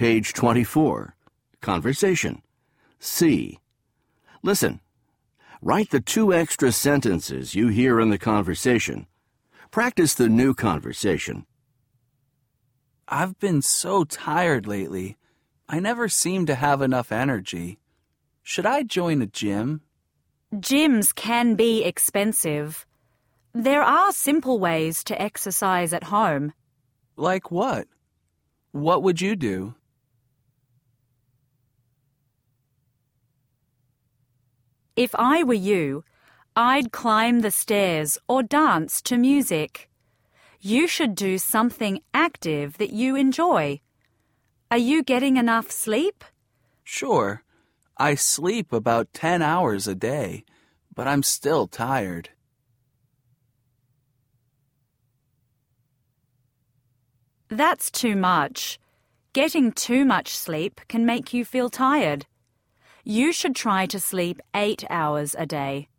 Page 24. Conversation. C. Listen. Write the 2 extra sentences you hear in the conversation. Practice the new conversation. I've been so tired lately. I never seem to have enough energy. Should I join a gym? Gyms can be expensive. There are simple ways to exercise at home. Like what? What would you do? If I were you, I'd climb the stairs or dance to music. You should do something active that you enjoy. Are you getting enough sleep? Sure. I sleep about 10 hours a day, but I'm still tired. That's too much. Getting too much sleep can make you feel tired. You should try to sleep 8 hours a day.